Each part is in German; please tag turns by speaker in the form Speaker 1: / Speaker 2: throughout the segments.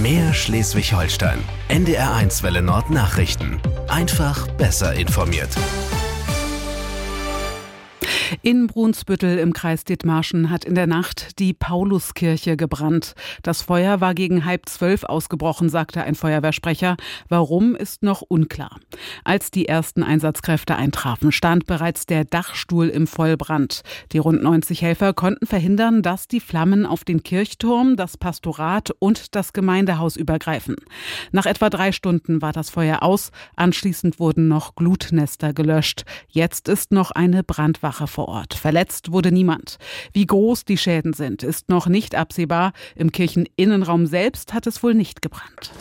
Speaker 1: Mehr Schleswig-Holstein. NDR1 Welle Nord Nachrichten. Einfach besser informiert.
Speaker 2: In Brunsbüttel im Kreis Dithmarschen hat in der Nacht die Pauluskirche gebrannt. Das Feuer war gegen 11:30 ausgebrochen, sagte ein Feuerwehrsprecher. Warum, ist noch unklar. Als die ersten Einsatzkräfte eintrafen, stand bereits der Dachstuhl im Vollbrand. Die rund 90 Helfer konnten verhindern, dass die Flammen auf den Kirchturm, das Pastorat und das Gemeindehaus übergreifen. Nach etwa 3 Stunden war das Feuer aus. Anschließend wurden noch Glutnester gelöscht. Jetzt ist noch eine Brandwache vor Ort. Verletzt wurde niemand. Wie groß die Schäden sind, ist noch nicht absehbar. Im Kircheninnenraum selbst hat es wohl nicht gebrannt.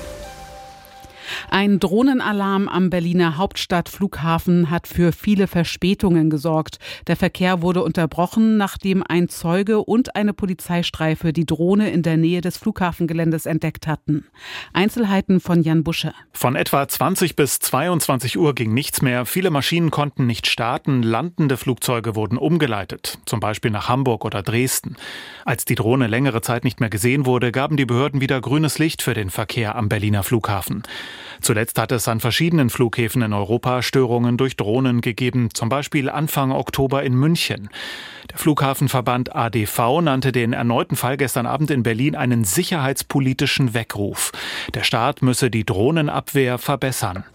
Speaker 2: Ein Drohnenalarm am Berliner Hauptstadtflughafen hat für viele Verspätungen gesorgt. Der Verkehr wurde unterbrochen, nachdem ein Zeuge und eine Polizeistreife die Drohne in der Nähe des Flughafengeländes entdeckt hatten. Einzelheiten von Jan Busche.
Speaker 3: Von etwa 20 bis 22 Uhr ging nichts mehr. Viele Maschinen konnten nicht starten. Landende Flugzeuge wurden umgeleitet, zum Beispiel nach Hamburg oder Dresden. Als die Drohne längere Zeit nicht mehr gesehen wurde, gaben die Behörden wieder grünes Licht für den Verkehr am Berliner Flughafen. Zuletzt hat es an verschiedenen Flughäfen in Europa Störungen durch Drohnen gegeben, zum Beispiel Anfang Oktober in München. Der Flughafenverband ADV nannte den erneuten Fall gestern Abend in Berlin einen sicherheitspolitischen Weckruf. Der Staat müsse die Drohnenabwehr verbessern.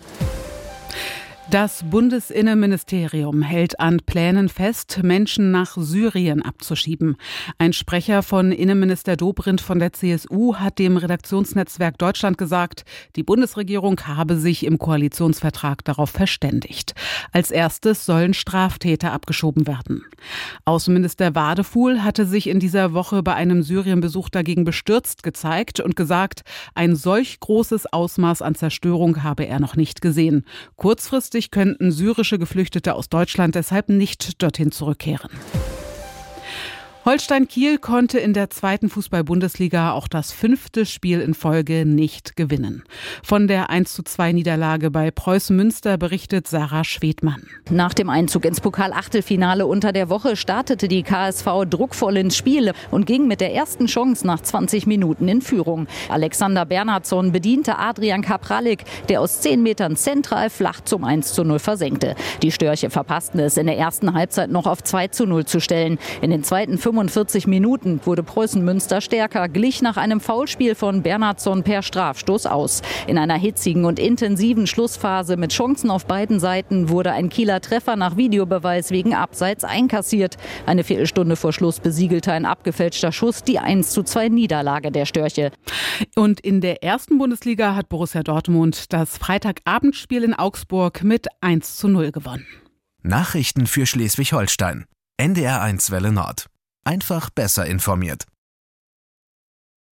Speaker 2: Das Bundesinnenministerium hält an Plänen fest, Menschen nach Syrien abzuschieben. Ein Sprecher von Innenminister Dobrindt von der CSU hat dem Redaktionsnetzwerk Deutschland gesagt, die Bundesregierung habe sich im Koalitionsvertrag darauf verständigt. Als erstes sollen Straftäter abgeschoben werden. Außenminister Wadefuhl hatte sich in dieser Woche bei einem Syrienbesuch dagegen bestürzt gezeigt und gesagt, ein solch großes Ausmaß an Zerstörung habe er noch nicht gesehen. Kurzfristig könnten syrische Geflüchtete aus Deutschland deshalb nicht dorthin zurückkehren. Holstein Kiel konnte in der 2. Fußball-Bundesliga auch das 5. Spiel in Folge nicht gewinnen. Von der 1:2 Niederlage bei Preußen Münster berichtet Sarah Schwedmann.
Speaker 4: Nach dem Einzug ins Pokal-Achtelfinale unter der Woche startete die KSV druckvoll ins Spiel und ging mit der ersten Chance nach 20 Minuten in Führung. Alexander Bernhardsson bediente Adrian Kapralik, der aus 10 Metern zentral flach zum 1:0 versenkte. Die Störche verpassten es in der ersten Halbzeit noch auf 2:0 zu stellen. In den zweiten 45 Minuten wurde Preußen Münster stärker, glich nach einem Foulspiel von Bernhardsson per Strafstoß aus. In einer hitzigen und intensiven Schlussphase mit Chancen auf beiden Seiten wurde ein Kieler Treffer nach Videobeweis wegen Abseits einkassiert. Eine Viertelstunde vor Schluss besiegelte ein abgefälschter Schuss die 1:2 Niederlage der Störche.
Speaker 2: Und in der 1. Bundesliga hat Borussia Dortmund das Freitagabendspiel in Augsburg mit 1:0 gewonnen.
Speaker 1: Nachrichten für Schleswig-Holstein. NDR1 Welle Nord. Einfach besser informiert.